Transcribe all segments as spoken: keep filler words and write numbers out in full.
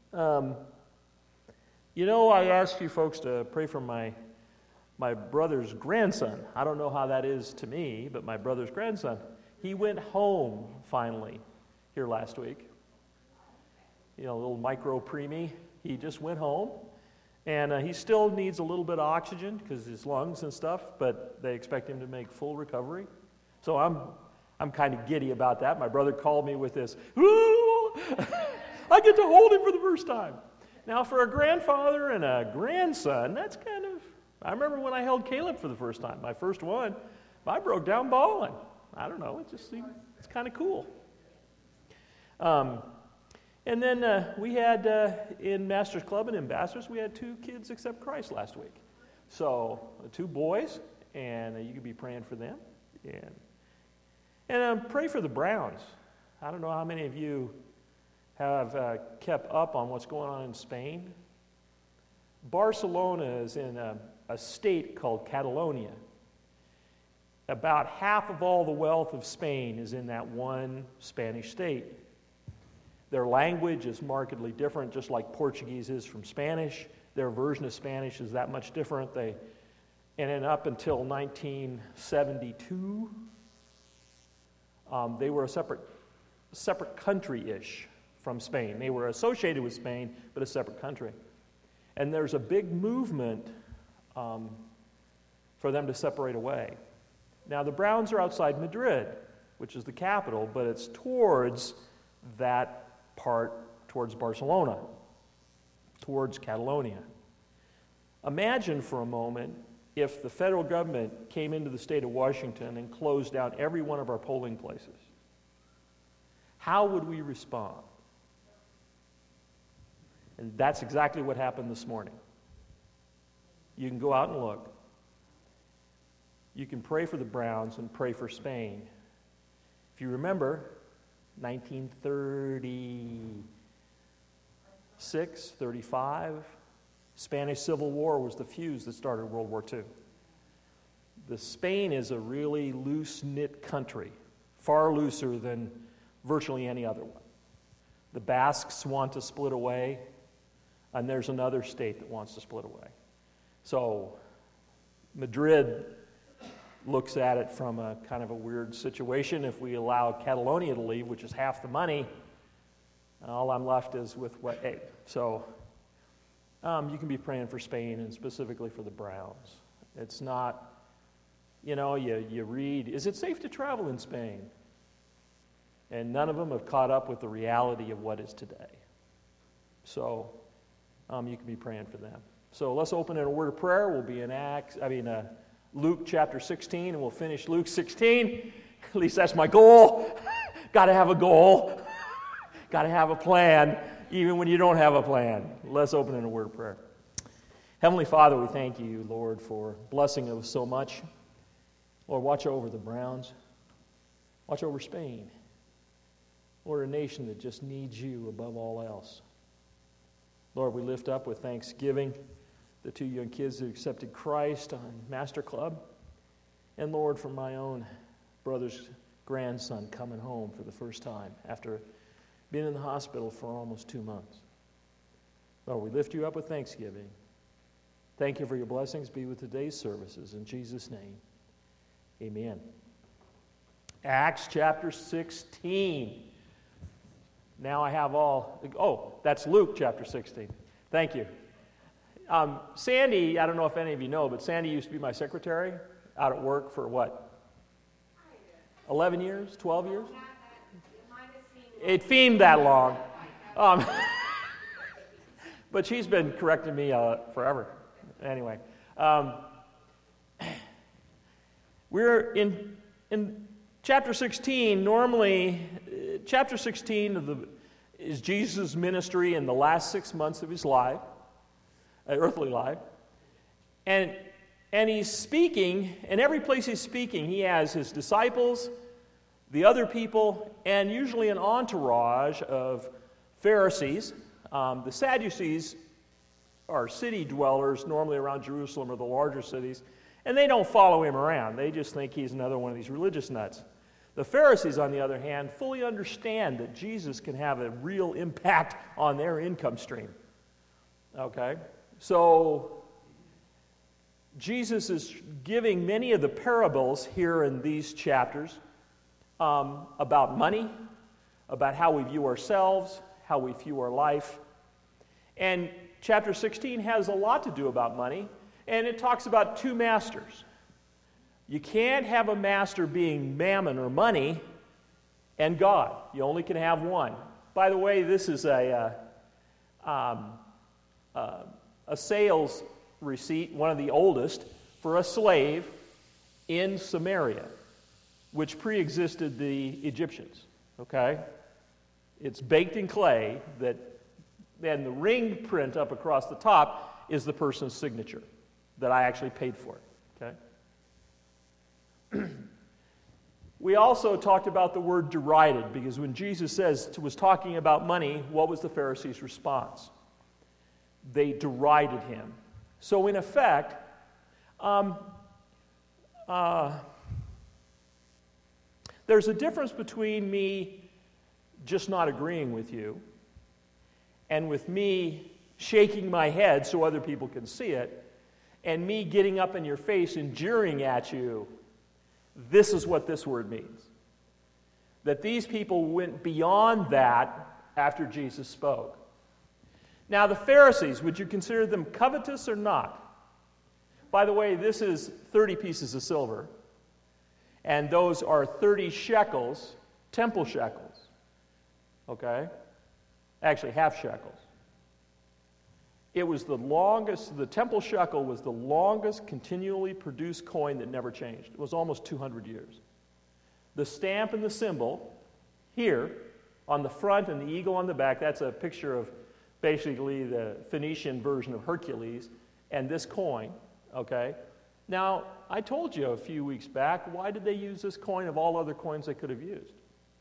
Um, you know, I asked you folks to pray for my my brother's grandson. I don't know how that is to me, but my brother's grandson. He went home finally here last week. You know, a little micro preemie. He just went home, and uh, he still needs a little bit of oxygen because his lungs and stuff. But they expect him to make full recovery. So I'm I'm kind of giddy about that. My brother called me with this. Ooh, I get to hold him for the first time. Now, for a grandfather and a grandson, that's kind of, I remember when I held Caleb for the first time, my first one, I broke down bawling. I don't know, it just seemed, it's kind of cool. Um, and then uh, we had, uh, in Masters Club and Ambassadors, we had two kids accept Christ last week. So, uh, two boys, and uh, you could be praying for them. And, and um, pray for the Browns. I don't know how many of you have uh, kept up on what's going on in Spain. Barcelona is in a, a state called Catalonia. About half of all the wealth of Spain is in that one Spanish state. Their language is markedly different, just like Portuguese is from Spanish. Their version of Spanish is that much different. They, and then up until nineteen seventy-two, um, they were a separate, separate country-ish from Spain. They were associated with Spain, but a separate country. And there's a big movement um, for them to separate away. Now, the Browns are outside Madrid, which is the capital, but it's towards that part, towards Barcelona, towards Catalonia. Imagine for a moment if the federal government came into the state of Washington and closed down every one of our polling places. How would we respond? And that's exactly what happened this morning. You can go out and look. You can pray for the Browns and pray for Spain. If you remember, nineteen thirty-six, thirty-five, Spanish Civil War was the fuse that started World War Two. The Spain is a really loose-knit country, far looser than virtually any other one. The Basques want to split away, and there's another state that wants to split away. So Madrid looks at it from a kind of a weird situation. If we allow Catalonia to leave, which is half the money, all I'm left is with what, hey, so um, you can be praying for Spain and specifically for the Browns. It's not, you know, you, you read, is it safe to travel in Spain? And none of them have caught up with the reality of what is today. So um, you can be praying for them. So let's open in a word of prayer. We'll be in Acts, I mean, uh, Luke chapter sixteen, and we'll finish Luke sixteen. At least that's my goal. Got to have a goal. Got to have a plan, even when you don't have a plan. Let's open in a word of prayer. Heavenly Father, we thank you, Lord, for blessing us so much. Lord, watch over the Browns. Watch over Spain. Lord, a nation that just needs you above all else. Lord, we lift up with thanksgiving the two young kids who accepted Christ on Master Club. And Lord, for my own brother's grandson coming home for the first time after being in the hospital for almost two months. Lord, we lift you up with thanksgiving. Thank you for your blessings. Be with today's services. In Jesus' name, amen. Acts chapter sixteen. Now I have all, oh, that's Luke chapter sixteen. Thank you. Um, Sandy, I don't know if any of you know, but Sandy used to be my secretary out at work for what? eleven years? twelve years? It seemed that long. Um, but she's been correcting me uh, forever. Anyway. Um, we're in, in chapter sixteen, normally, uh, chapter sixteen of the, is Jesus' ministry in the last six months of his life, uh, earthly life. And, and he's speaking, and every place he's speaking, he has his disciples, the other people, and usually an entourage of Pharisees. Um, the Sadducees are city dwellers, normally around Jerusalem or the larger cities, and they don't follow him around. They just think he's another one of these religious nuts. The Pharisees, on the other hand, fully understand that Jesus can have a real impact on their income stream. Okay? So, Jesus is giving many of the parables here in these chapters um, about money, about how we view ourselves, how we view our life. And chapter sixteen has a lot to do about money, and it talks about two masters. You can't have a master being mammon or money and God. You only can have one. By the way, this is a, uh, um, uh, a sales receipt, one of the oldest, for a slave in Samaria, which pre-existed the Egyptians. Okay? It's baked in clay, that, and the ring print up across the top is the person's signature that I actually paid for it. Okay? We also talked about the word derided, because when Jesus says was talking about money, what was the Pharisees' response? They derided him. So in effect, um, uh, there's a difference between me just not agreeing with you and with me shaking my head so other people can see it, and me getting up in your face and jeering at you. This is what this word means. That these people went beyond that after Jesus spoke. Now, the Pharisees, would you consider them covetous or not? By the way, this is thirty pieces of silver, and those are thirty shekels, temple shekels. Okay? Actually, half shekels. It was the longest, the temple shekel was the longest continually produced coin that never changed. It was almost two hundred years. The stamp and the symbol here on the front and the eagle on the back, that's a picture of basically the Phoenician version of Hercules and this coin, okay? Now, I told you a few weeks back, why did they use this coin of all other coins they could have used?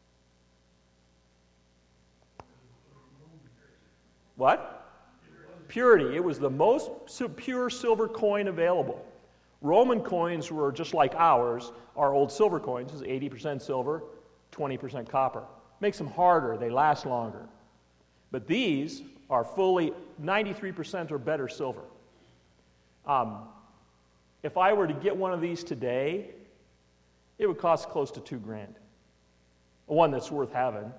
What? Purity. It was the most pure silver coin available. Roman coins were just like ours. Our old silver coins is eighty percent silver, twenty percent copper. Makes them harder. They last longer. But these are fully ninety-three percent or better silver. Um, if I were to get one of these today, it would cost close to two grand. One that's worth having.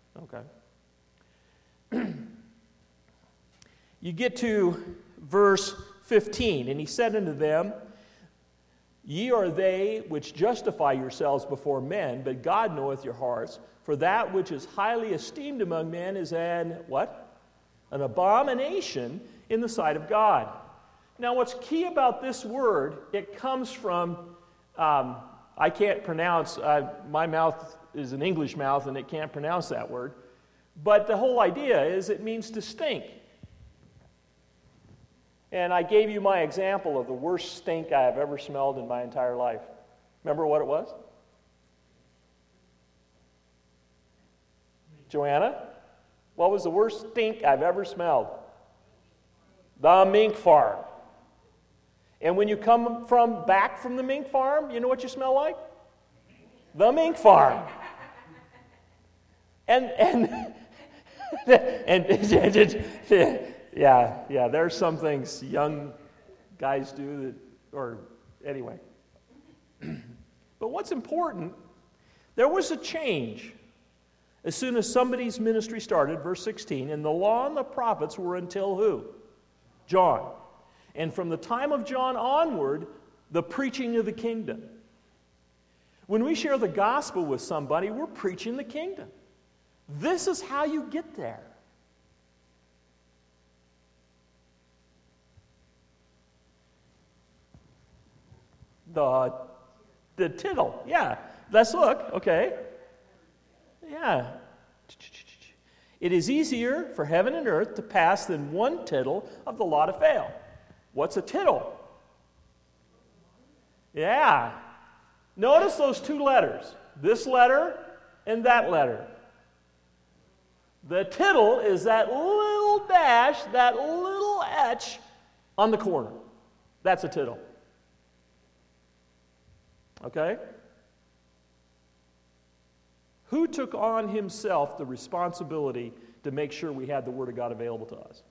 Okay. You get to verse fifteen, and he said unto them, Ye are they which justify yourselves before men, but God knoweth your hearts. For that which is highly esteemed among men is an, what? An abomination in the sight of God. Now, what's key about this word, it comes from, um, I can't pronounce, uh, my mouth is an English mouth, and it can't pronounce that word. But the whole idea is it means to stink. And I gave you my example of the worst stink I have ever smelled in my entire life. Remember what it was? Joanna? What was the worst stink I've ever smelled? The mink farm. And when you come from back from the mink farm, you know what you smell like? The mink farm. And and and, and Yeah, yeah, there's some things young guys do that, or anyway. But what's important, there was a change as soon as somebody's ministry started, verse sixteen, and the law and the prophets were until who? John. And from the time of John onward, the preaching of the kingdom. When we share the gospel with somebody, we're preaching the kingdom. This is how you get there. The, the tittle, yeah. Let's look, okay. Yeah. It is easier for heaven and earth to pass than one tittle of the law to fail. What's a tittle? Yeah. Notice those two letters. This letter and that letter. The tittle is that little dash, that little etch on the corner. That's a tittle. Okay? Who took on himself the responsibility to make sure we had the Word of God available to us?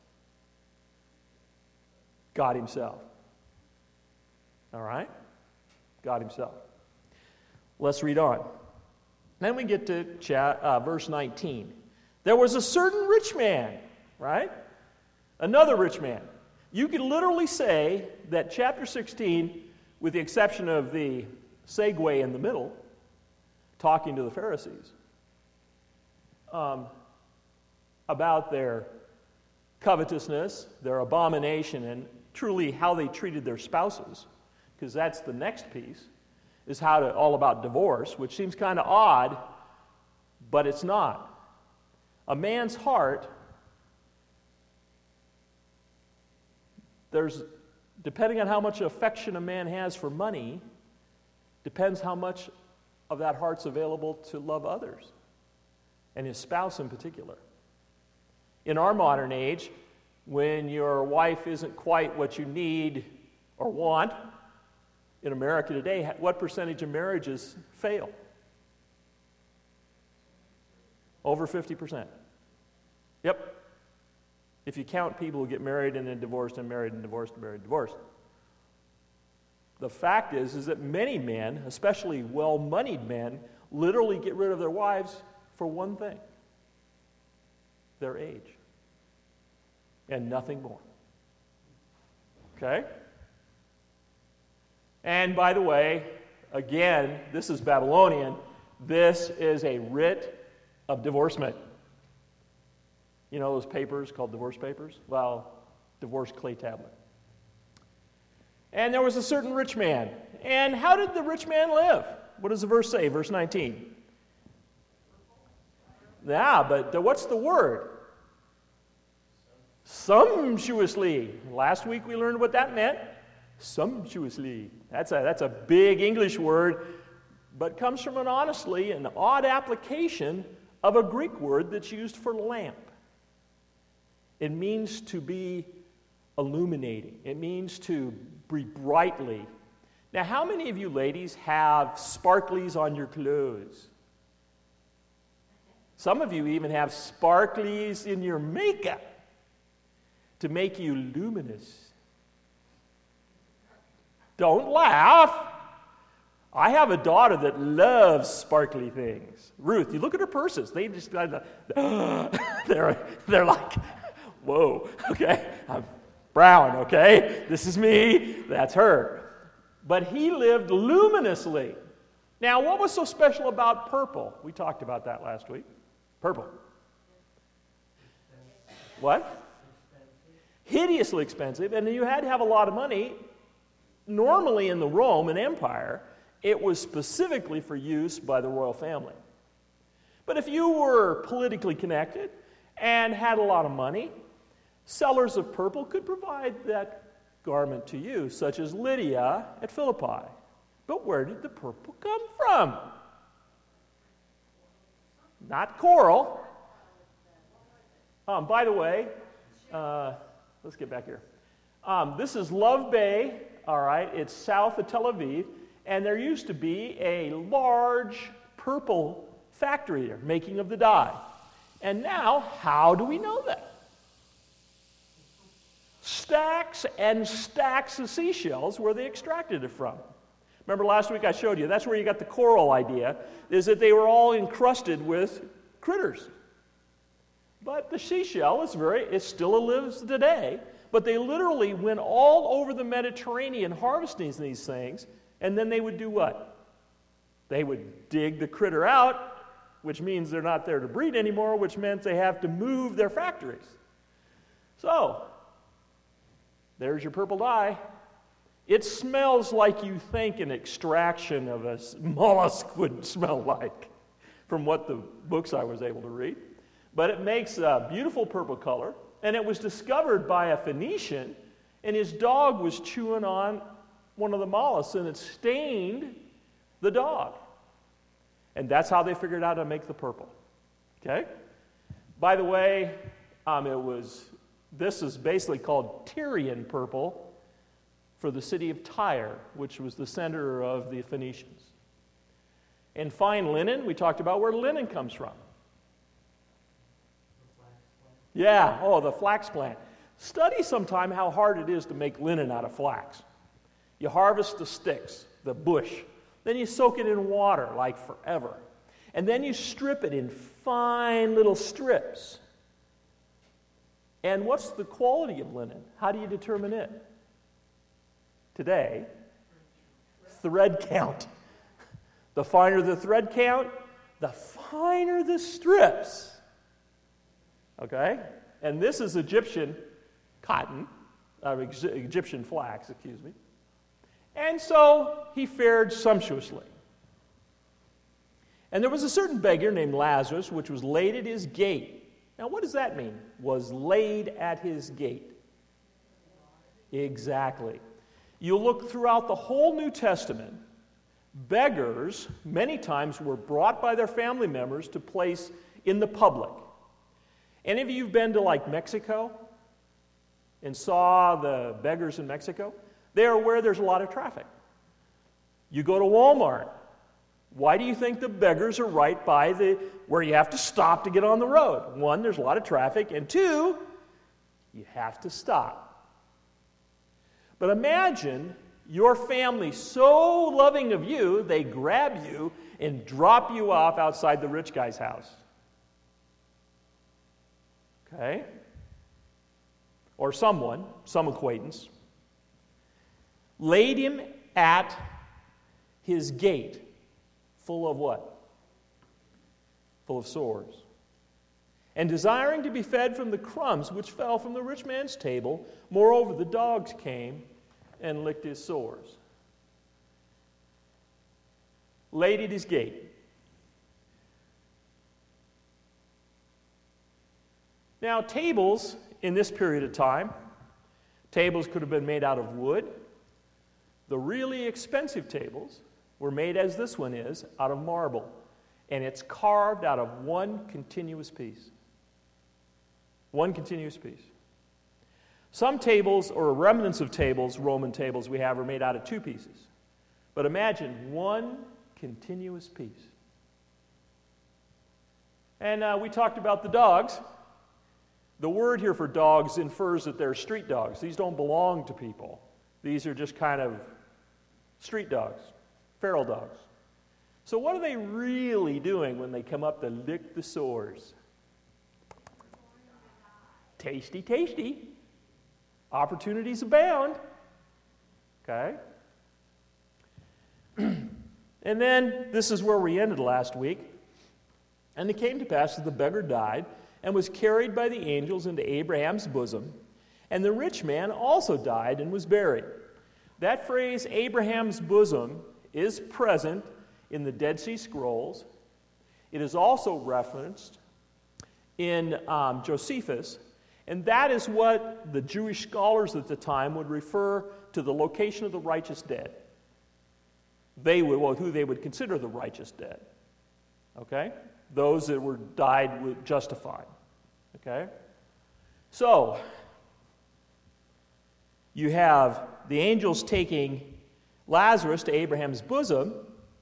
God himself. All right? God himself. Let's read on. Then we get to chat, uh, verse nineteen. There was a certain rich man, right? Another rich man. You could literally say that chapter sixteen, with the exception of the segue in the middle, talking to the Pharisees um, about their covetousness, their abomination, and truly how they treated their spouses, because that's the next piece, is how to all about divorce, which seems kind of odd, but it's not. A man's heart, there's, depending on how much affection a man has for money, depends how much of that heart's available to love others, and his spouse in particular. In our modern age, when your wife isn't quite what you need or want, in America today, what percentage of marriages fail? Over fifty percent. Yep. If you count people who get married and then divorced and married and divorced and married and divorced. The fact is, is that many men, especially well-moneyed men, literally get rid of their wives for one thing: their age. And nothing more. Okay? And by the way, again, this is Babylonian. This is a writ of divorcement. You know those papers called divorce papers? Well, divorce clay tablet. And there was a certain rich man. And how did the rich man live? What does the verse say? Verse nineteen. Yeah, but the, what's the word? Sumptuously. Last week we learned what that meant. Sumptuously. That's a, that's a big English word, but comes from an honestly an odd application of a Greek word that's used for lamp. It means to be illuminating. It means to be brightly. Now, how many of you ladies have sparklies on your clothes? Some of you even have sparklies in your makeup to make you luminous. Don't laugh. I have a daughter that loves sparkly things. Ruth, you look at her purses. They just, they're, they're like, whoa, okay, I'm brown, okay? This is me, that's her. But he lived luminously. Now, what was so special about purple? We talked about that last week. Purple. What? Hideously expensive, and you had to have a lot of money. Normally in the Roman Empire, it was specifically for use by the royal family. But if you were politically connected and had a lot of money, sellers of purple could provide that garment to you, such as Lydia at Philippi. But where did the purple come from? Not coral. Um, by the way, uh, let's get back here. Um, this is Love Bay, all right. It's south of Tel Aviv, and there used to be a large purple factory there, making of the dye. And now, how do we know that? Stacks and stacks of seashells where they extracted it from. Remember last week I showed you, that's where you got the coral idea, is that they were all encrusted with critters. But the seashell is very, it still lives today, but they literally went all over the Mediterranean harvesting these things, and then they would do what? They would dig the critter out, which means they're not there to breed anymore, which meant they have to move their factories. So, there's your purple dye. It smells like you think an extraction of a mollusk would smell like, from what the books I was able to read. But it makes a beautiful purple color, and it was discovered by a Phoenician, and his dog was chewing on one of the mollusks, and it stained the dog. And that's how they figured out how to make the purple. Okay? By the way, um, it was, this is basically called Tyrian purple for the city of Tyre, which was the center of the Phoenicians. And fine linen, we talked about where linen comes from. Yeah, oh, the flax plant. Study sometime how hard it is to make linen out of flax. You harvest the sticks, the bush. Then you soak it in water like forever. And then you strip it in fine little strips. And what's the quality of linen? How do you determine it? Today, thread count. The finer the thread count, the finer the strips. Okay? And this is Egyptian cotton, uh, Egyptian flax, excuse me. And so he fared sumptuously. And there was a certain beggar named Lazarus, which was laid at his gate. Now, what does that mean? Was laid at his gate. Exactly. You'll look throughout the whole New Testament, beggars many times were brought by their family members to place in the public. Any of you have been to like Mexico and saw the beggars in Mexico? They are where there's a lot of traffic. You go to Walmart. Why do you think the beggars are right by the where you have to stop to get on the road? One, there's a lot of traffic, and two, you have to stop. But imagine your family so loving of you, they grab you and drop you off outside the rich guy's house. Okay? Or someone, some acquaintance, laid him at his gate, full of what? Full of sores. And desiring to be fed from the crumbs which fell from the rich man's table, moreover the dogs came and licked his sores. Laid at his gate. Now, tables in this period of time, tables could have been made out of wood. The really expensive tables were made, as this one is, out of marble. And it's carved out of one continuous piece. One continuous piece. Some tables, or remnants of tables, Roman tables we have, are made out of two pieces. But imagine one continuous piece. And uh, we talked about the dogs. The word here for dogs infers that they're street dogs. These don't belong to people. These are just kind of street dogs, feral dogs. So what are they really doing when they come up to lick the sores? Tasty, tasty. Opportunities abound. Okay? And then, this is where we ended last week. And it came to pass that the beggar died and was carried by the angels into Abraham's bosom. And the rich man also died and was buried. That phrase, Abraham's bosom, is present in the Dead Sea Scrolls. It is also referenced in um, Josephus. And that is what the Jewish scholars at the time would refer to the location of the righteous dead. They would, well, who they would consider the righteous dead. Okay? Those that were died with justified. Okay? So, you have the angels taking Lazarus to Abraham's bosom.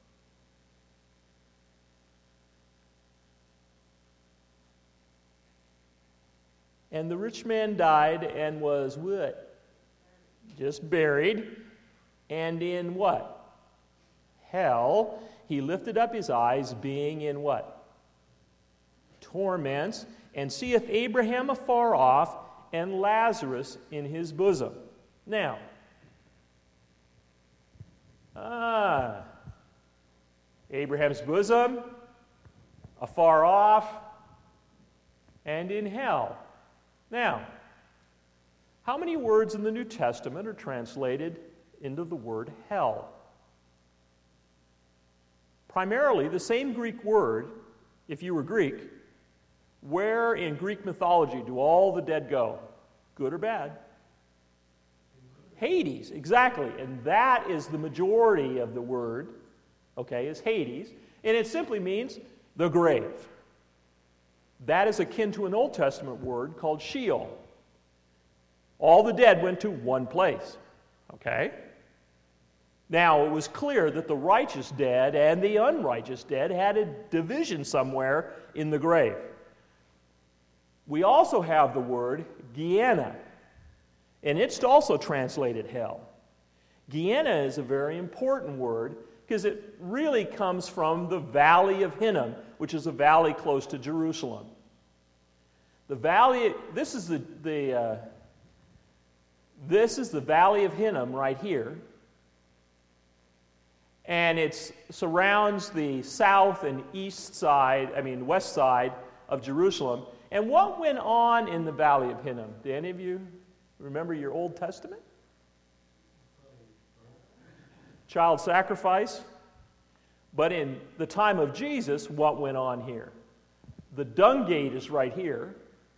And the rich man died and was what? Just buried. And in what? Hell. He lifted up his eyes, being in what? Torments. And seeth Abraham afar off, and Lazarus in his bosom. Now, ah, Abraham's bosom, afar off, and in hell. Now, how many words in the New Testament are translated into the word hell? Primarily, the same Greek word, if you were Greek. Where in Greek mythology do all the dead go? Good or bad? Hades, exactly. And that is the majority of the word, okay, is Hades. And it simply means the grave. That is akin to an Old Testament word called Sheol. All the dead went to one place, okay? Now, it was clear that the righteous dead and the unrighteous dead had a division somewhere in the grave. We also have the word Gehenna, and it's also translated hell. Gehenna is a very important word because it really comes from the Valley of Hinnom, which is a valley close to Jerusalem. The valley, this is the, the uh, this is the Valley of Hinnom right here. And it surrounds the south and east side, I mean west side of Jerusalem. And what went on in the Valley of Hinnom? Do any of you remember your Old Testament? Child sacrifice. But in the time of Jesus, what went on here? The dung gate is right here.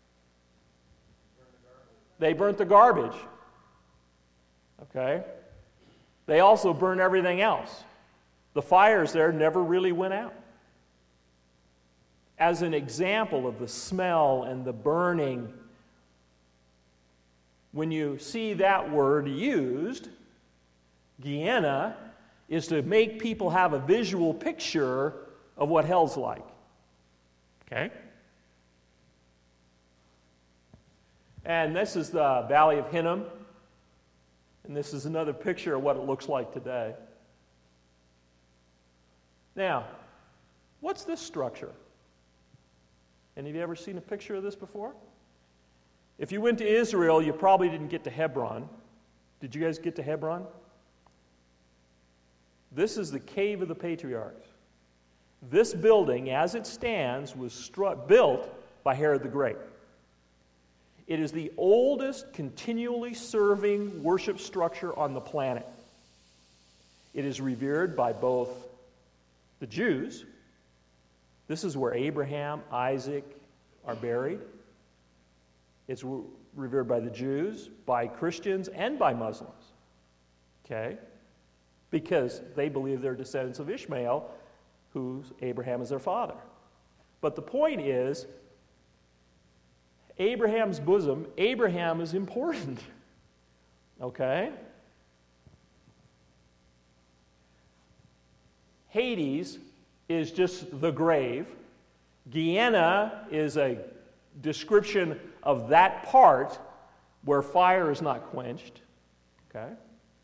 They burnt the garbage. Okay? They also burned everything else. The fires there never really went out. As an example of the smell and the burning, when you see that word used, Gehenna, is to make people have a visual picture of what hell's like. Okay? And this is the Valley of Hinnom. And this is another picture of what it looks like today. Now, what's this structure? Any of you ever seen a picture of this before? If you went to Israel, you probably didn't get to Hebron. Did you guys get to Hebron? This is the Cave of the Patriarchs. This building, as it stands, was stru- built by Herod the Great. It is the oldest continually serving worship structure on the planet. It is revered by both the Jews. This is where Abraham, Isaac are buried. It's revered by the Jews, by Christians, and by Muslims. Okay? Because they believe they're descendants of Ishmael, who Abraham is their father. But the point is, Abraham's bosom, Abraham is important. Okay? Hades is just the grave. Gehenna is a description of that part where fire is not quenched. Okay?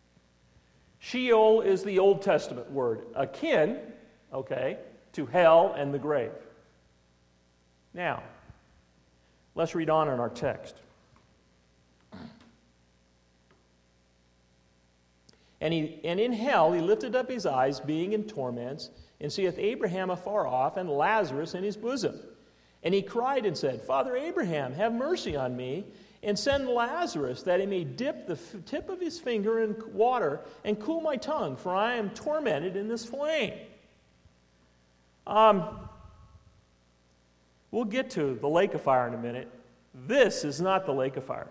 Sheol is the Old Testament word, akin, okay, to hell and the grave. Now, let's read on in our text. And, he, and in hell he lifted up his eyes, being in torments, and seeth Abraham afar off, and Lazarus in his bosom. And he cried and said, Father Abraham, have mercy on me, and send Lazarus, that he may dip the f- tip of his finger in water, and cool my tongue, for I am tormented in this flame. Um, we'll get to the lake of fire in a minute. This is not the lake of fire.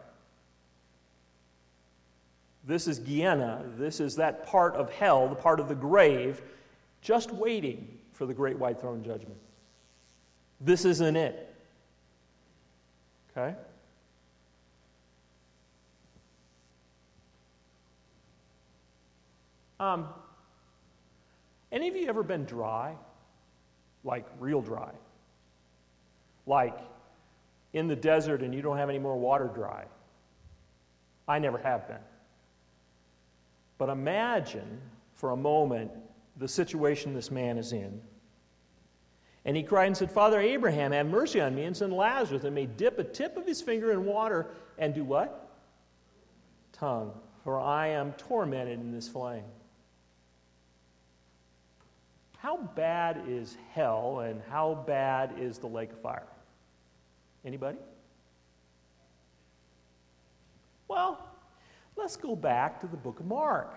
This is Gehenna. This is that part of hell, the part of the grave, just waiting for the great white throne judgment. This isn't it. Okay? Um, any of you ever been dry? Like real dry? Like in the desert and you don't have any more water dry? I never have been. But imagine for a moment the situation this man is in. And he cried and said, Father Abraham, have mercy on me, and send Lazarus, and may dip a tip of his finger in water and do what? Tongue, for I am tormented in this flame. How bad is hell and how bad is the lake of fire? Anybody? Well, let's go back to the book of Mark.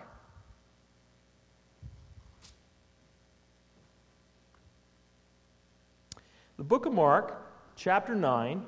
The book of Mark, chapter nine.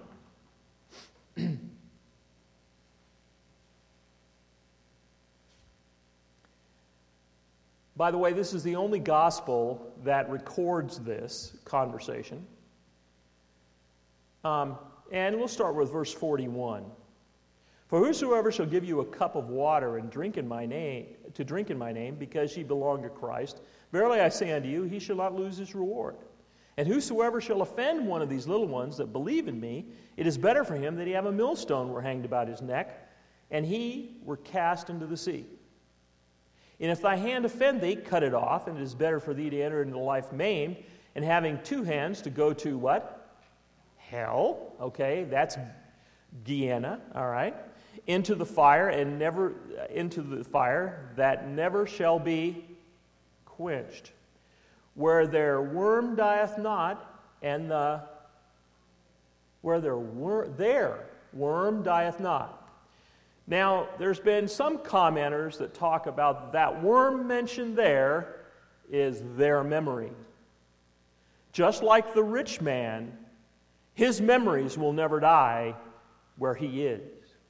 By the way, this is the only gospel that records this conversation. Um, and we'll start with verse forty-one. For whosoever shall give you a cup of water and drink in my name, to drink in my name, because ye belong to Christ, verily I say unto you, he shall not lose his reward. And whosoever shall offend one of these little ones that believe in me, it is better for him that he have a millstone were hanged about his neck, and he were cast into the sea. And if thy hand offend thee, cut it off, and it is better for thee to enter into life maimed, and having two hands to go to what? Hell. Okay, that's Gehenna, all right. Into the fire, and never into the fire that never shall be quenched, where their worm dieth not, and the where their wor- their worm dieth not. Now, there's been some commenters that talk about that worm mentioned there is their memory. Just like the rich man, his memories will never die where he is.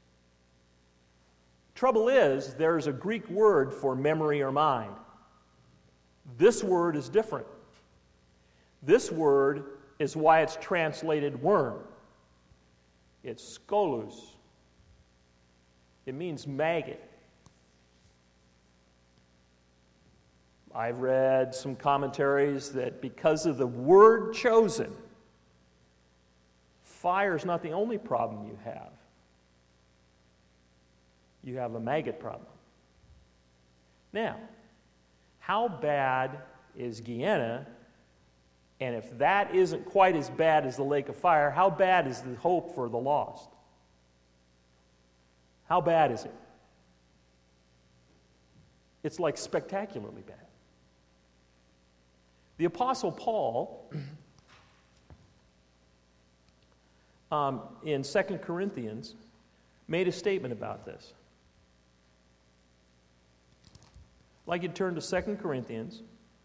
Trouble is, there's a Greek word for memory or mind. This word is different. This word is why it's translated worm. It's skolus. It means maggot. I've read some commentaries that because of the word chosen, fire is not the only problem you have. You have a maggot problem. Now, how bad is Gehenna? And if that isn't quite as bad as the lake of fire, how bad is the hope for the lost? How bad is it? It's like spectacularly bad. The Apostle Paul, um, in Second Corinthians, made a statement about this. I'd like you to turn to Second Corinthians.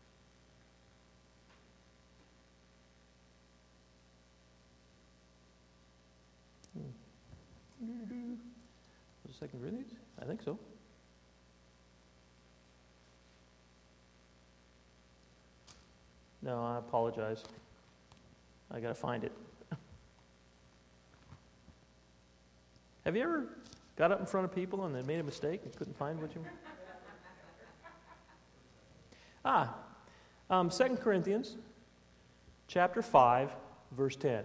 Was it Second Corinthians? I think so. No, I apologize. I got to find it. Have you ever got up in front of people and then made a mistake and couldn't find what you were? Ah, um, Second Corinthians chapter five, verse ten.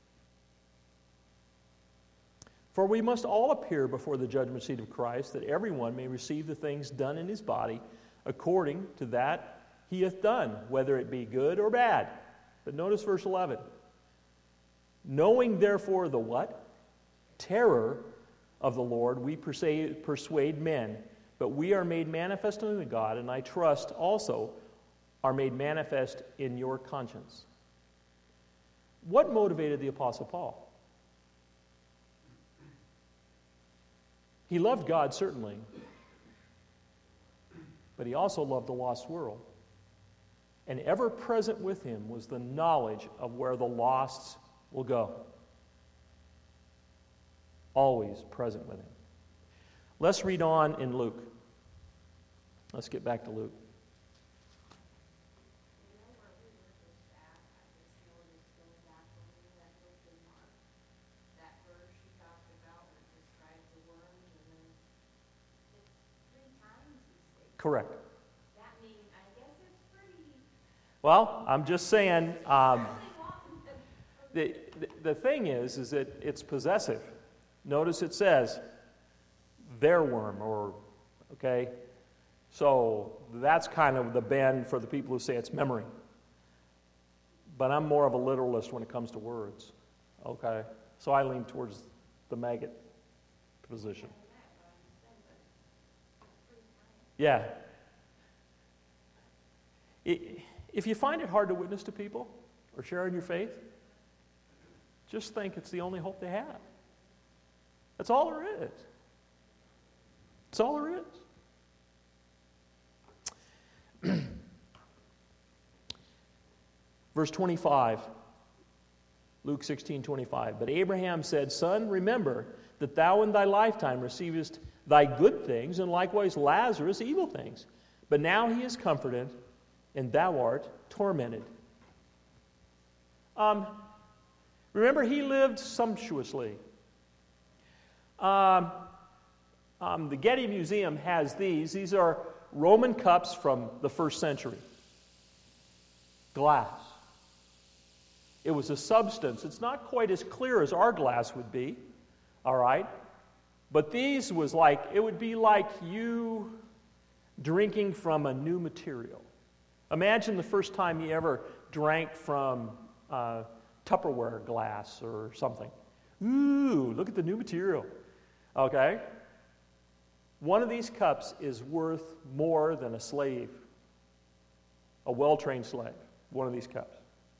For we must all appear before the judgment seat of Christ, that everyone may receive the things done in his body according to that he hath done, whether it be good or bad. But notice verse eleven. Knowing therefore the what? Terror of the Lord, we persuade, persuade men, but we are made manifest unto God, and I trust also are made manifest in your conscience. What motivated the Apostle Paul? He loved God, certainly, but he also loved the lost world. And ever present with him was the knowledge of where the lost will go. Always present with him. Let's read on in Luke. Let's get back to Luke. Correct. That means, I guess it's pretty... Well, I'm just saying, um, the, the the thing is, is that it's possessive. Notice it says, their worm, or, okay? So that's kind of the bend for the people who say it's memory. But I'm more of a literalist when it comes to words, okay? So I lean towards the maggot position. Yeah. If you find it hard to witness to people or share in your faith, just think it's the only hope they have. That's all there is. That's all there is. Verse twenty-five, Luke sixteen twenty-five. But Abraham said, Son, remember that thou in thy lifetime receivest thy good things, and likewise Lazarus evil things. But now he is comforted, and thou art tormented. Um, remember, he lived sumptuously. Um, Um, the Getty Museum has these. These are Roman cups from the first century. Glass. It was a substance. It's not quite as clear as our glass would be, all right? But these was like, it would be like you drinking from a new material. Imagine the first time you ever drank from uh, Tupperware glass or something. Ooh, look at the new material. Okay? One of these cups is worth more than a slave, a well-trained slave, one of these cups.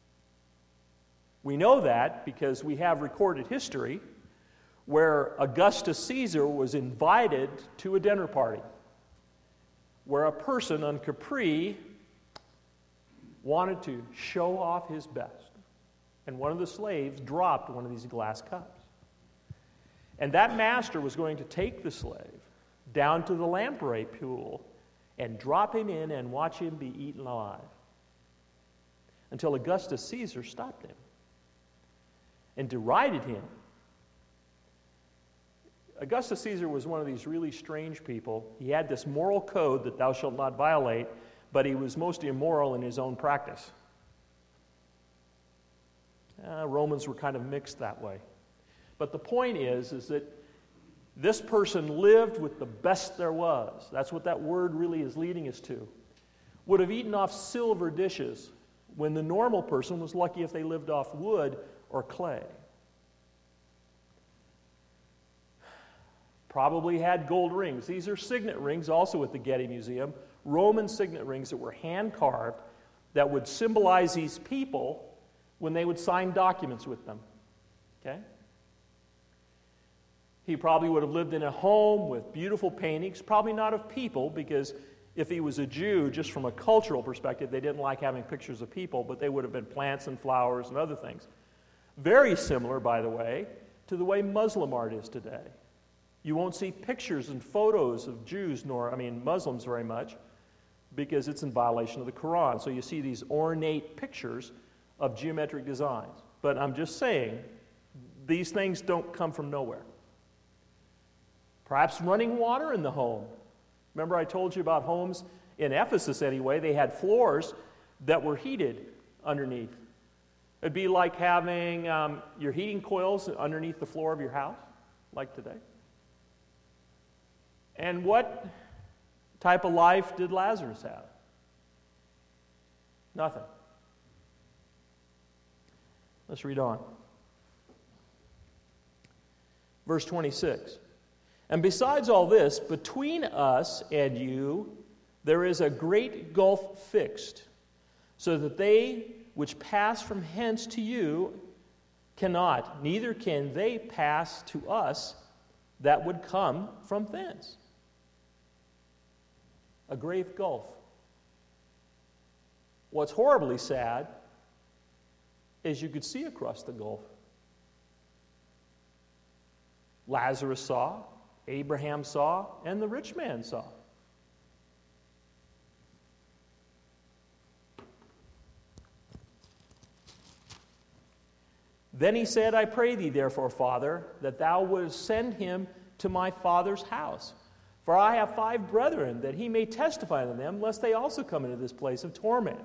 We know that because we have recorded history where Augustus Caesar was invited to a dinner party where a person on Capri wanted to show off his best. And one of the slaves dropped one of these glass cups. And that master was going to take the slave down to the lamprey pool and drop him in and watch him be eaten alive. Until Augustus Caesar stopped him and derided him. Augustus Caesar was one of these really strange people. He had this moral code that thou shalt not violate, but he was most immoral in his own practice. Uh, Romans were kind of mixed that way. But the point is, is that this person lived with the best there was. That's what that word really is leading us to. Would have eaten off silver dishes when the normal person was lucky if they lived off wood or clay. Probably had gold rings. These are signet rings also at the Getty Museum. Roman signet rings that were hand-carved that would symbolize these people when they would sign documents with them. Okay? He probably would have lived in a home with beautiful paintings, probably not of people, because if he was a Jew, just from a cultural perspective, they didn't like having pictures of people, but they would have been plants and flowers and other things. Very similar, by the way, to the way Muslim art is today. You won't see pictures and photos of Jews, nor, I mean, Muslims very much, because it's in violation of the Quran. So you see these ornate pictures of geometric designs. But I'm just saying, these things don't come from nowhere. Perhaps running water in the home. Remember I told you about homes in Ephesus anyway, they had floors that were heated underneath. It'd be like having um, your heating coils underneath the floor of your house, like today. And what type of life did Lazarus have? Nothing. Let's read on. Verse twenty-six. And besides all this, between us and you, there is a great gulf fixed, so that they which pass from hence to you cannot, neither can they pass to us that would come from thence. A great gulf. What's horribly sad is you could see across the gulf. Lazarus saw, Abraham saw, and the rich man saw. Then he said, I pray thee, therefore, Father, that thou wouldst send him to my father's house. For I have five brethren, that he may testify to them, lest they also come into this place of torment.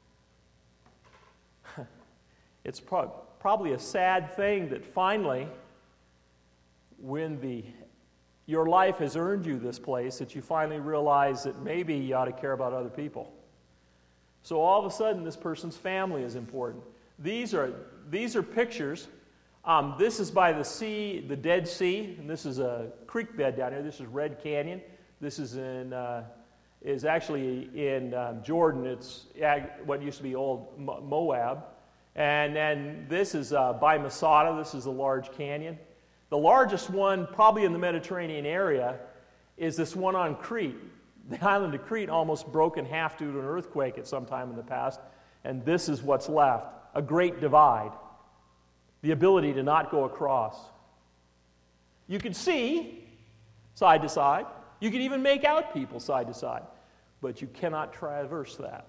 It's pro- probably a sad thing that finally, when the your life has earned you this place, that you finally realize that maybe you ought to care about other people. So all of a sudden, this person's family is important. These are these are pictures. Um, this is by the sea, the Dead Sea, and this is a creek bed down here. This is Red Canyon. This is in uh, is actually in um, Jordan. It's what used to be old Moab, and then this is uh, by Masada. This is a large canyon. The largest one, probably in the Mediterranean area, is this one on Crete. The island of Crete almost broke in half due to an earthquake at some time in the past, and this is what's left, a great divide, the ability to not go across. You can see side to side. You can even make out people side to side, but you cannot traverse that.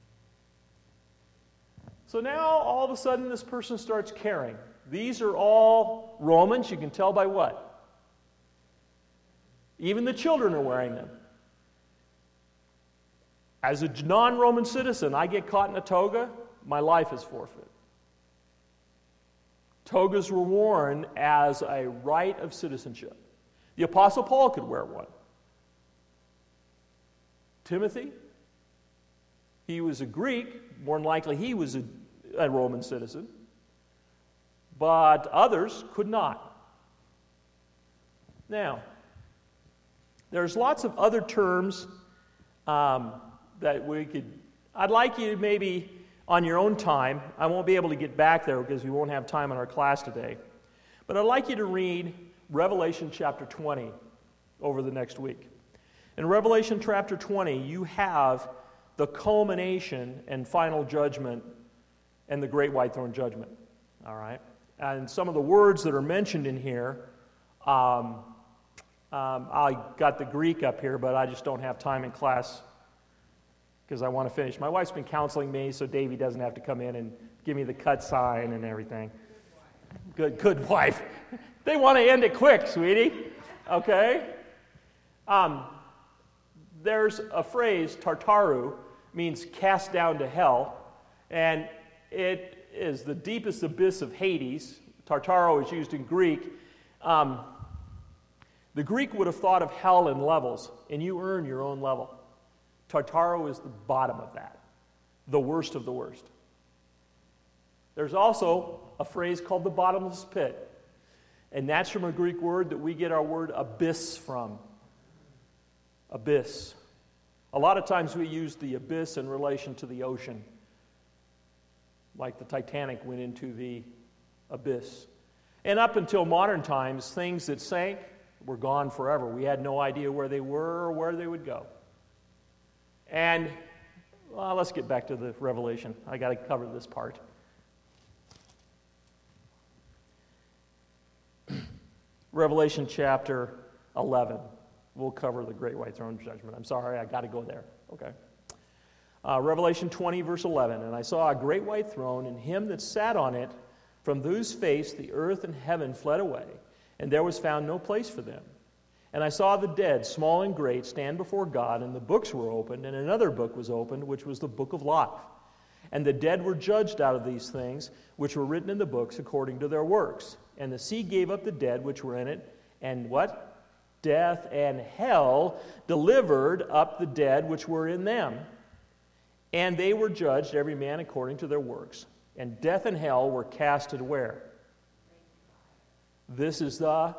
So now, all of a sudden, this person starts caring. These are all Romans. You can tell by what? Even the children are wearing them. As a non-Roman citizen, I get caught in a toga, my life is forfeit. Togas were worn as a right of citizenship. The Apostle Paul could wear one. Timothy, he was a Greek. More than likely, he was a, a Roman citizen. But others could not. Now, there's lots of other terms um, that we could... I'd like you to maybe, on your own time, I won't be able to get back there because we won't have time in our class today, but I'd like you to read Revelation chapter twenty over the next week. In Revelation chapter twenty, you have the culmination and final judgment and the great white throne judgment. All right? And some of the words that are mentioned in here, um, um, I got the Greek up here, but I just don't have time in class because I want to finish. My wife's been counseling me, so Davey doesn't have to come in and give me the cut sign and everything. Good, good wife. They want to end it quick, sweetie. Okay? Um, there's a phrase, tartaru, means cast down to hell, and it is the deepest abyss of Hades. Tartaro is used in Greek. Um, the Greek would have thought of hell in levels, and you earn your own level. Tartaro is the bottom of that, the worst of the worst. There's also a phrase called the bottomless pit, and that's from a Greek word that we get our word abyss from. Abyss. A lot of times we use the abyss in relation to the ocean, like the Titanic went into the abyss. And up until modern times, things that sank were gone forever. We had no idea where they were or where they would go. And well, let's get back to the Revelation. I got to cover this part. Revelation chapter eleven. We'll cover the great white throne judgment. I'm sorry, I got to go there. Okay. Uh, Revelation twenty, verse eleven. And I saw a great white throne, and him that sat on it, from whose face the earth and heaven fled away, and there was found no place for them. And I saw the dead, small and great, stand before God, and the books were opened, and another book was opened, which was the book of life. And the dead were judged out of these things, which were written in the books according to their works. And the sea gave up the dead which were in it, and what? Death and hell delivered up the dead which were in them. And they were judged, every man according to their works. And death and hell were casted where? This is the...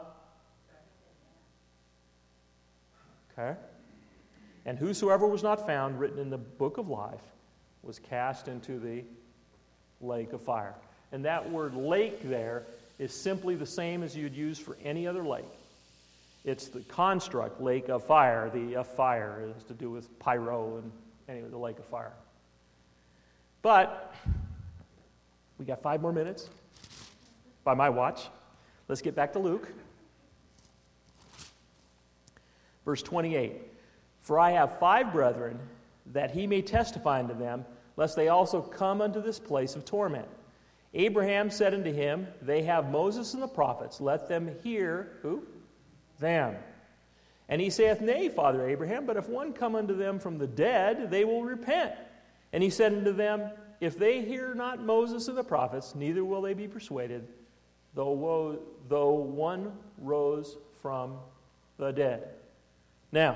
Okay? And whosoever was not found written in the book of life was cast into the lake of fire. And that word lake there is simply the same as you'd use for any other lake. It's the construct, lake of fire. The uh, fire is to do with pyro and anyway, the lake of fire. But we got five more minutes by my watch. Let's get back to Luke. Verse twenty-eight, for I have five brethren, that he may testify unto them, lest they also come unto this place of torment. Abraham said unto him, they have Moses and the prophets, let them hear, who? Them. And he saith, nay, Father Abraham, but if one come unto them from the dead, they will repent. And he said unto them, if they hear not Moses and the prophets, neither will they be persuaded, though, wo- though one rose from the dead. Now,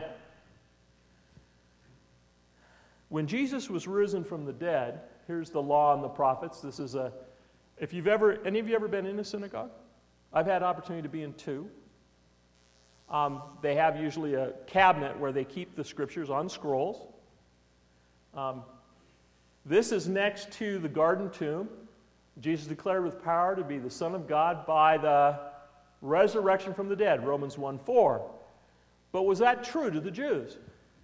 when Jesus was risen from the dead, here's the law and the prophets. This is a, if you've ever, any of you ever been in a synagogue? I've had opportunity to be in two. Um, they have usually a cabinet where they keep the scriptures on scrolls. Um, this is next to the garden tomb. Jesus declared with power to be the Son of God by the resurrection from the dead, Romans one four. But was that true to the Jews?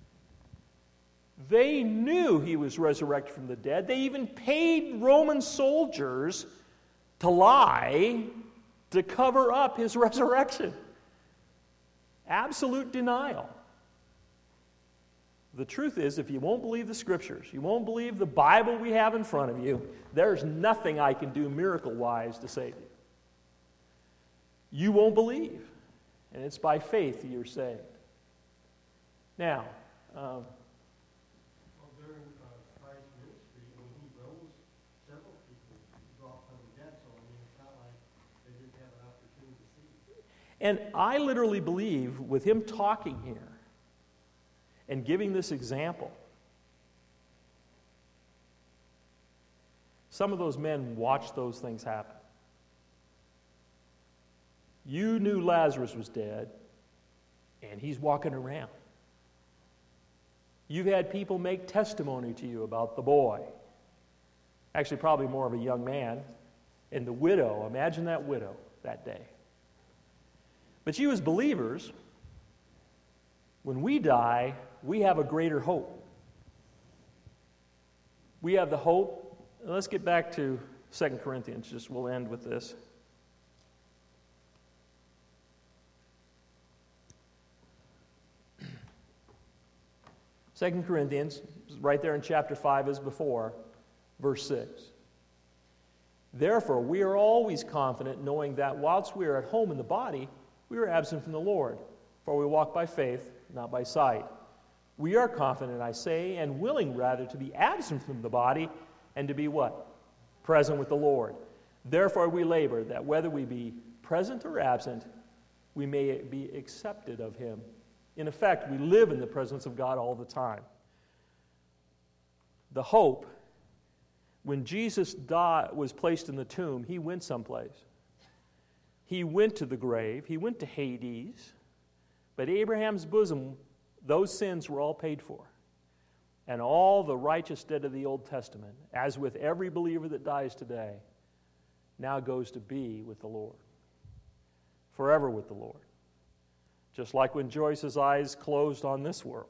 They knew he was resurrected from the dead. They even paid Roman soldiers to lie to cover up his resurrection. Absolute denial. The truth is, if you won't believe the scriptures, you won't believe the Bible we have in front of you, there's nothing I can do miracle-wise to save you. You won't believe, and it's by faith you're saved. Now, um, Well, during uh, Christ's ministry, when he rose several people brought from the dead, so I mean, it's not like they didn't have an opportunity to see. and I literally believe with him talking here and giving this example, some of those men watched those things happen. You knew Lazarus was dead, and he's walking around. You've had people make testimony to you about the boy. Actually, probably more of a young man. And the widow, imagine that widow that day. But you as believers, when we die, we have a greater hope. We have the hope. Let's get back to Second Corinthians. Just we'll end with this. Second Corinthians, right there in chapter five as before, verse six. Therefore, we are always confident, knowing that whilst we are at home in the body, we are absent from the Lord. For we walk by faith, not by sight. We are confident, I say, and willing rather to be absent from the body and to be what? Present with the Lord. Therefore we labor that whether we be present or absent, we may be accepted of him. In effect, we live in the presence of God all the time. The hope, when Jesus died, was placed in the tomb, he went someplace. He went to the grave. He went to Hades. But Abraham's bosom, those sins were all paid for. And all the righteous dead of the Old Testament, as with every believer that dies today, now goes to be with the Lord. Forever with the Lord. Just like when Joyce's eyes closed on this world.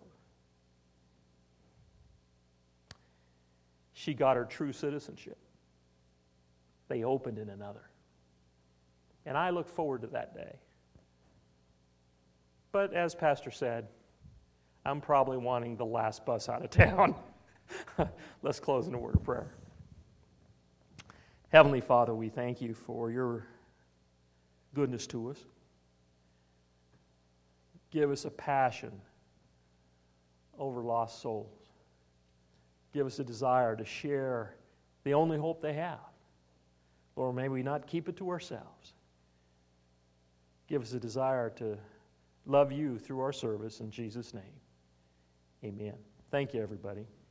She got her true citizenship. They opened in another. And I look forward to that day. But as Pastor said, I'm probably wanting the last bus out of town. Let's close in a word of prayer. Heavenly Father, we thank you for your goodness to us. Give us a passion over lost souls. Give us a desire to share the only hope they have. Or may we not keep it to ourselves. Give us a desire to love you through our service in Jesus' name. Amen. Thank you, everybody.